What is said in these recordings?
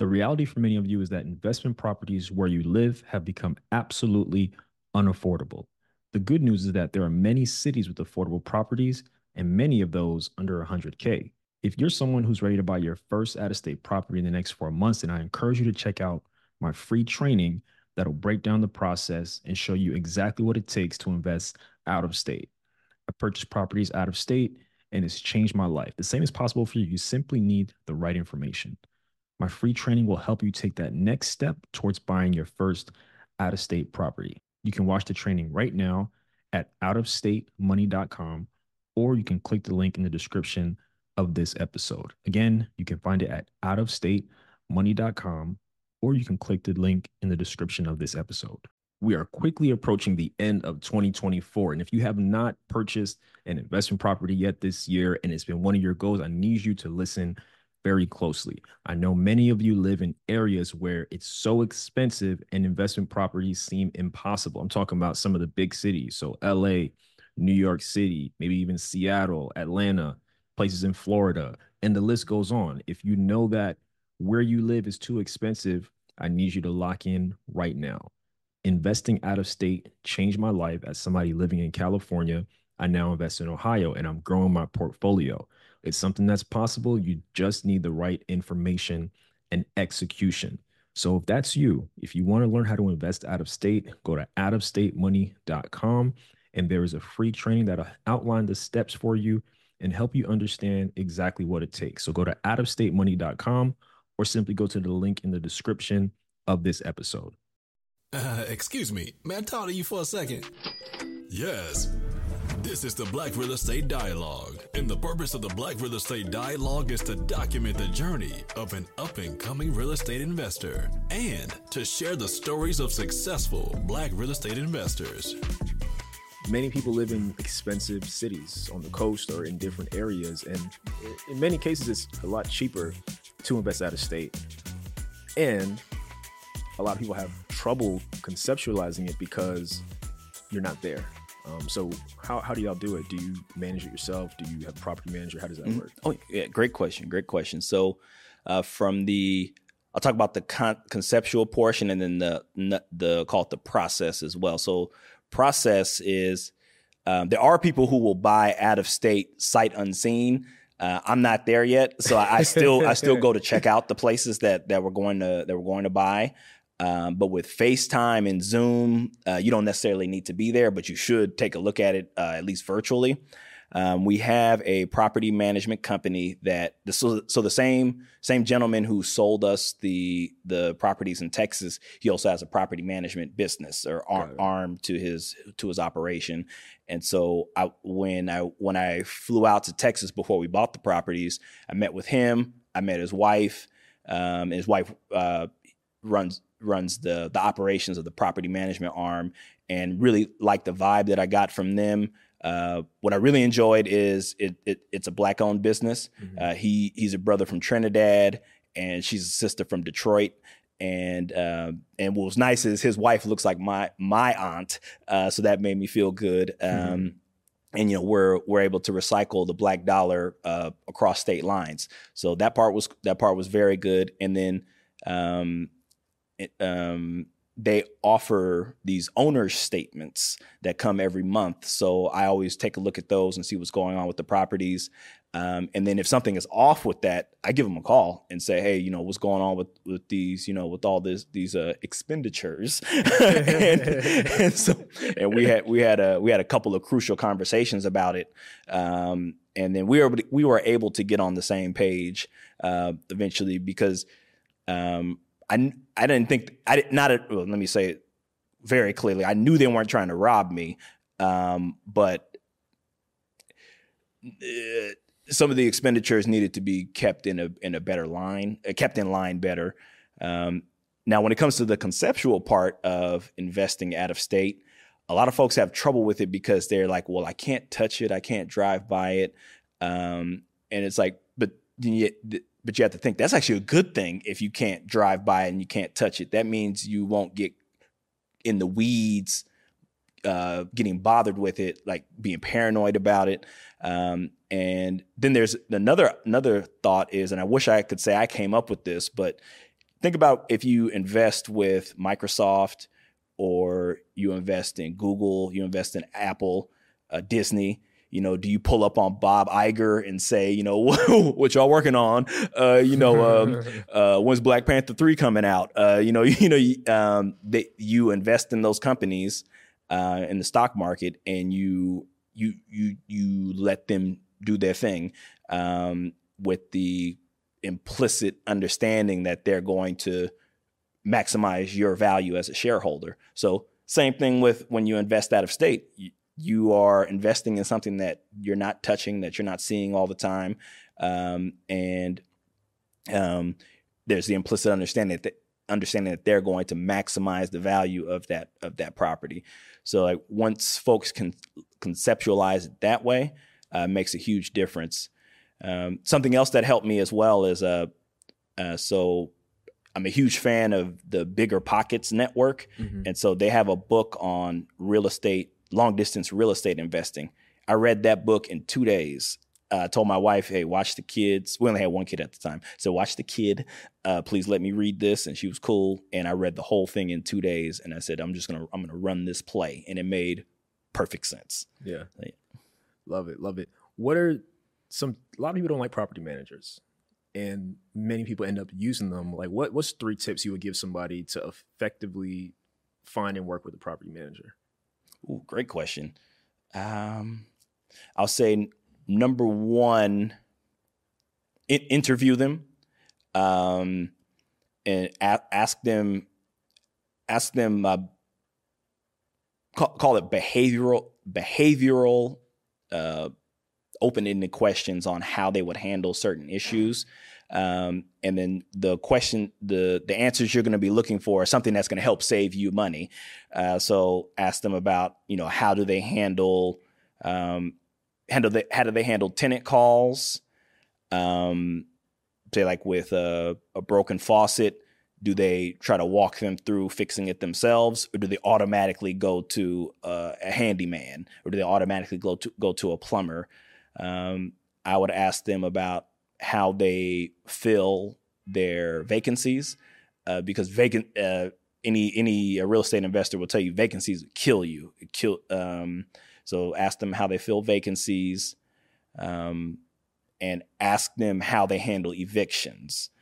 The reality for many of you is that investment properties where you live have become absolutely unaffordable. The good news is that there are many cities with affordable properties and many of those under 100K. If you're someone who's ready to buy your first out of state property in the next 4 months, then I encourage you to check out my free training that'll break down the process and show you exactly what it takes to invest out of state. I purchased properties out of state and it's changed my life. The same is possible for you. You simply need the right information. My free training will help you take that next step towards buying your first out of state property. You can watch the training right now at outofstatemoney.com, or you can click the link in the description of this episode. Again, you can find it at outofstatemoney.com, or you can click the link in the description of this episode. We are quickly approaching the end of 2024. And if you have not purchased an investment property yet this year, and it's been one of your goals, I need you to listen very closely. I know many of you live in areas where it's so expensive and investment properties seem impossible. I'm talking about some of the big cities. So LA, New York City, maybe even Seattle, Atlanta, places in Florida, and the list goes on. If you know that where you live is too expensive, I need you to lock in right now. Investing out of state changed my life. As somebody living in California, I now invest in Ohio and I'm growing my portfolio. It's something that's possible. You just need the right information and execution. So if that's you, if you want to learn how to invest out of state, go to outofstatemoney.com, and there is a free training that'll outline the steps for you and help you understand exactly what it takes. So go to outofstatemoney.com or simply go to the link in the description of this episode. Excuse me, may I talk to you for a second? Yes. This is the Black Real Estate Dialogue, and the purpose of the Black Real Estate Dialogue is to document the journey of an up-and-coming real estate investor and to share the stories of successful Black real estate investors. Many people live in expensive cities on the coast or in different areas, and in many cases, it's a lot cheaper to invest out of state. And a lot of people have trouble conceptualizing it because you're not there. So how do y'all do it? Do you manage it yourself? Do you have a property manager? How does that work? Oh, yeah, great question. So I'll talk about the conceptual portion and then the call it the process as well. So process is there are people who will buy out of state sight unseen. I'm not there yet, so I still go to check out the places that we're going to buy. But with FaceTime and Zoom, you don't necessarily need to be there, but you should take a look at it, at least virtually. We have a property management company so the same gentleman who sold us the properties in Texas, he also has a property management business or arm to his operation. And so when I flew out to Texas before we bought the properties, I met with him. I met his wife. His wife runs the operations of the property management arm, and really like the vibe that I got from them. What I really enjoyed is it's a Black owned business. Mm-hmm. He's a brother from Trinidad and she's a sister from Detroit. And what was nice is his wife looks like my aunt. So that made me feel good. And, we're able to recycle the Black dollar across state lines. So that part was very good. And then, they offer these owner's statements that come every month. So I always take a look at those and see what's going on with the properties. And then if something is off with that, I give them a call and say, hey, what's going on with these, with all these expenditures. and we had a couple of crucial conversations about it. And then we were able to get on the same page eventually because let me say it very clearly. I knew they weren't trying to rob me, but some of the expenditures needed to be kept in a better line, kept in line better. Now, when it comes to the conceptual part of investing out of state, a lot of folks have trouble with it because they're like, well, I can't touch it. I can't drive by it. And it's like, but you have to think that's actually a good thing if you can't drive by and you can't touch it. That means you won't get in the weeds, getting bothered with it, like being paranoid about it. And then there's another thought is, and I wish I could say I came up with this, but think about if you invest with Microsoft or you invest in Google, you invest in Apple, Disney. Do you pull up on Bob Iger and say, what y'all working on? When's Black Panther 3 coming out? You invest in those companies in the stock market, and you let them do their thing with the implicit understanding that they're going to maximize your value as a shareholder. So same thing with when you invest out of state. You are investing in something that you're not touching, that you're not seeing all the time. And there's the implicit understanding that they're going to maximize the value of that property. So like once folks can conceptualize it that way, makes a huge difference. Something else that helped me as well is so I'm a huge fan of the Bigger Pockets Network. Mm-hmm. And so they have a book on real estate, long distance real estate investing. I read that book in 2 days. I told my wife, hey, watch the kids. We only had one kid at the time. So watch the kid. Please let me read this. And she was cool. And I read the whole thing in 2 days. And I said, I'm going to run this play. And it made perfect sense. Yeah. Love it. Love it. A lot of people don't like property managers, and many people end up using them. Like what's 3 tips you would give somebody to effectively find and work with a property manager? Ooh, great question. I'll say number 1, interview them, and ask them, call it behavioral, open-ended questions on how they would handle certain issues. And then the answers you're going to be looking for are something that's going to help save you money. So ask them about, how do they handle tenant calls? Say like with a broken faucet, do they try to walk them through fixing it themselves, or do they automatically go to a handyman, or do they automatically go to a plumber? I would ask them about how they fill their vacancies, because any real estate investor will tell you vacancies kill you. So ask them how they fill vacancies, and ask them how they handle evictions.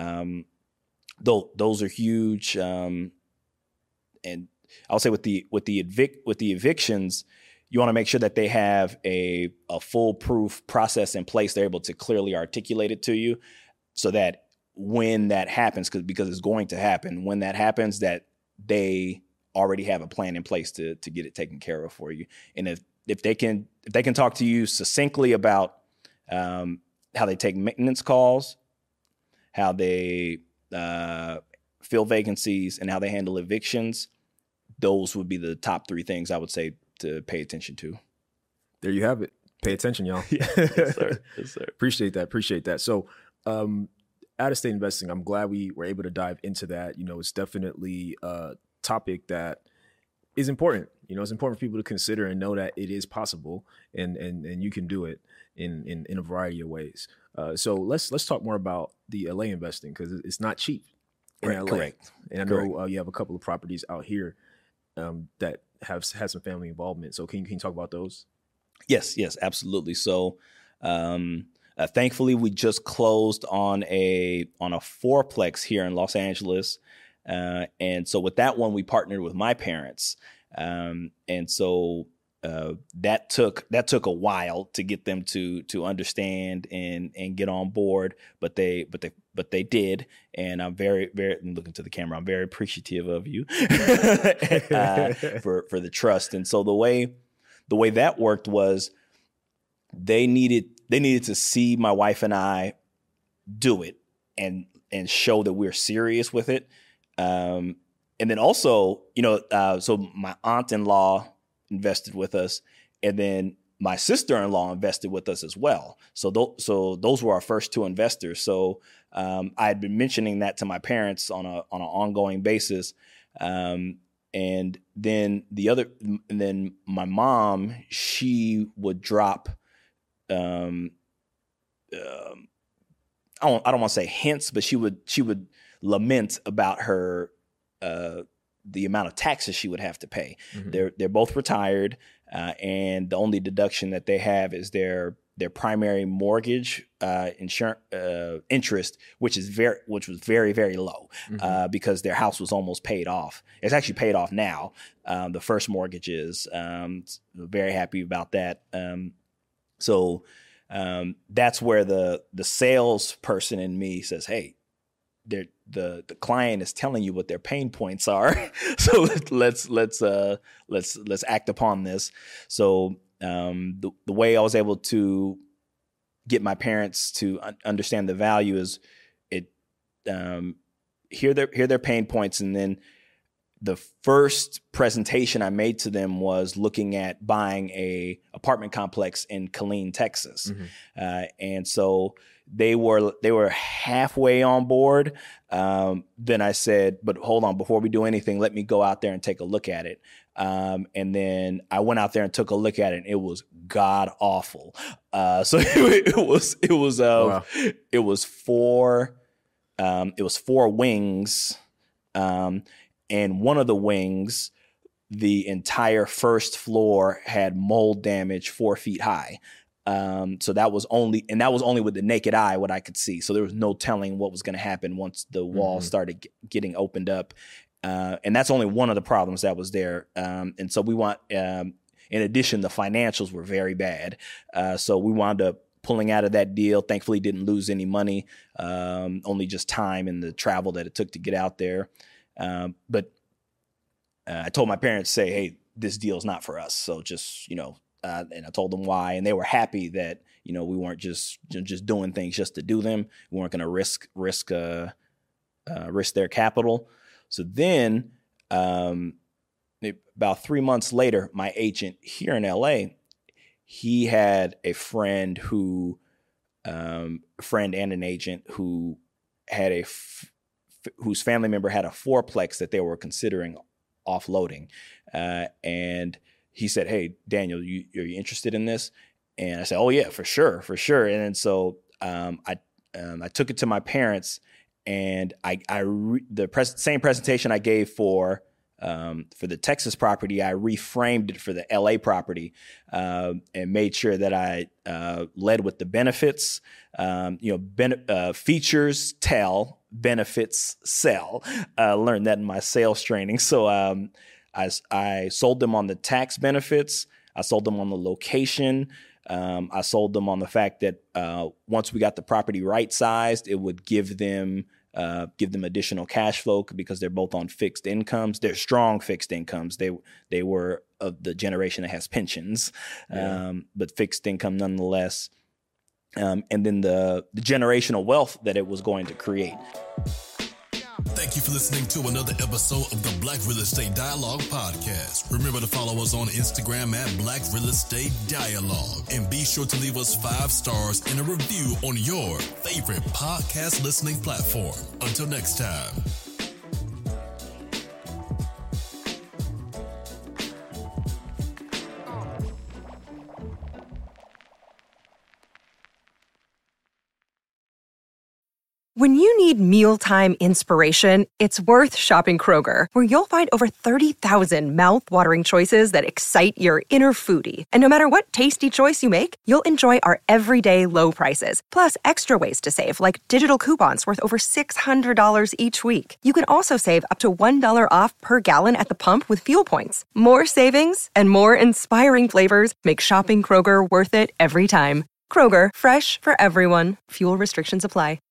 Those are huge. And I'll say with the evictions, you want to make sure that they have a foolproof process in place. They're able to clearly articulate it to you, so that when that happens, because it's going to happen, when that happens, that they already have a plan in place to get it taken care of for you. And if they can talk to you succinctly about how they take maintenance calls, how they fill vacancies, and how they handle evictions, those would be the top 3 things I would say to pay attention to. There you have it. Pay attention, y'all. Yes, sir. Yes, sir. Appreciate that. So out-of-state investing, I'm glad we were able to dive into that. It's definitely a topic that is important. It's important for people to consider and know that it is possible, and you can do it in a variety of ways. So let's talk more about the LA investing, because it's not cheap in LA. Correct. And I know you have a couple of properties out here that have had some family involvement. So can you talk about those? Yes, absolutely. So thankfully, we just closed on a 4-plex here in Los Angeles. And so with that one, we partnered with my parents. And so that took a while to get them to understand and get on board, but they did. And I'm very, very, looking to the camera, I'm very appreciative of you for the trust. And so the way that worked was they needed to see my wife and I do it and show that we're serious with it. And then also, so my aunt-in-law invested with us, and then my sister-in-law invested with us as well. So those were our first 2 investors. So I had been mentioning that to my parents on an ongoing basis. And then my mom, she would drop, I don't want to say hints, but she would lament about her the amount of taxes she would have to pay. They're both retired, and the only deduction that they have is their primary mortgage interest, which was very, very low, because their house was almost paid off. It's actually paid off now. The first mortgage is. Very happy about that. So that's where the salesperson in me says, "Hey, the client is telling you what their pain points are, so let's act upon this." So the way I was able to get my parents to understand the value is hear their pain points, and then the first presentation I made to them was looking at buying a apartment complex in Killeen, Texas, and so they were halfway on board. Then I said, "But hold on, before we do anything, let me go out there and take a look at it." And then I went out there and took a look at it, and it was god awful. So it was four wings, and one of the wings, the entire first floor had mold damage 4 feet high. So that was only with the naked eye what I could see. So there was no telling what was going to happen once the wall started getting opened up. And that's only one of the problems that was there. And so we want, in addition, the financials were very bad. So we wound up pulling out of that deal. Thankfully, didn't lose any money, only just time and the travel that it took to get out there. But I told my parents, say, "Hey, this deal's not for us." So just, and I told them why, and they were happy that, we weren't just doing things just to do them. We weren't going to risk their capital. So then, about 3 months later, my agent here in LA, he had a friend and an agent who had whose family member had a fourplex that they were considering offloading, and he said, "Hey, Daniel, are you interested in this?" And I said, "Oh yeah, for sure." And then so I took it to my parents, and the same presentation I gave for the Texas property, I reframed it for the LA property, and made sure that I led with the benefits. Features tell, benefits sell. Learned that in my sales training. So I sold them on the tax benefits. I sold them on the location. I sold them on the fact that once we got the property right sized, it would give them additional cash flow because they're both on fixed incomes. They're strong fixed incomes. They were of the generation that has pensions, but fixed income nonetheless. And then the generational wealth that it was going to create. Thank you for listening to another episode of the Black Real Estate Dialogue podcast. Remember to follow us on Instagram at Black Real Estate Dialogue. And be sure to leave us 5 stars and a review on your favorite podcast listening platform. Until next time. When you need mealtime inspiration, it's worth shopping Kroger, where you'll find over 30,000 mouth-watering choices that excite your inner foodie. And no matter what tasty choice you make, you'll enjoy our everyday low prices, plus extra ways to save, like digital coupons worth over $600 each week. You can also save up to $1 off per gallon at the pump with fuel points. More savings and more inspiring flavors make shopping Kroger worth it every time. Kroger, fresh for everyone. Fuel restrictions apply.